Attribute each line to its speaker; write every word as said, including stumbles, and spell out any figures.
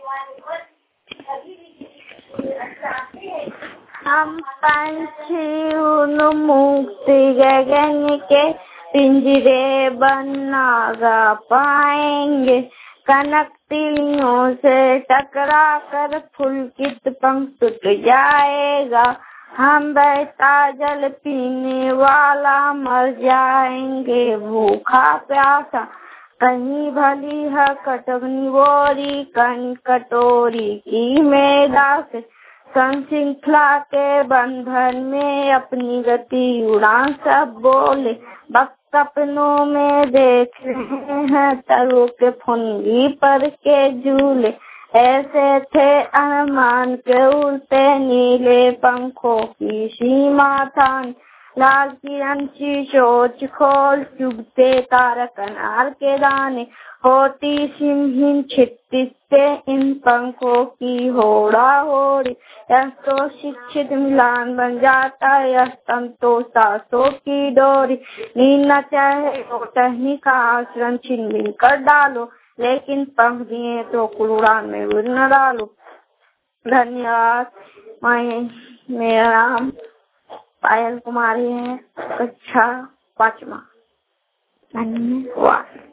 Speaker 1: हम पंछी उन्मुक्त गगन के पिंजरे बना गा पाएंगे, कनक तिलियों से टकरा कर फुलकित पंख टूट जाएगा। हम बहता जल पीने वाला मर जाएंगे भूखा प्यासा, कहीं भली है कटवनी बोरी कहीं कटोरी की मेदा से। संश्रृंखला के बंधन में अपनी गति उड़ान सब बोले, वक्त सपनों में देख रहे हैं तरों के फुनगी पर के झूले। ऐसे थे अरमान के उड़ते नीले पंखों की सीमा थान, लाल किरण की सोच खोल चुभते तारक अनार के दाने। होती सिमहीन छित्ती से इन पंखों की होड़ा होड़ी, यह तो शिक्षित मिलान बन जाता यह तंतु सासों की डोरी। नींद न चाहे तो टहनी का आश्रम छीन बीन कर डालो, लेकिन पंख दिए तो कुड़ान में उड़ न डालो। धन्यवाद। मैं मेरा नाम पायल कुमारी है, कक्षा पांचवा। धन्यवाद।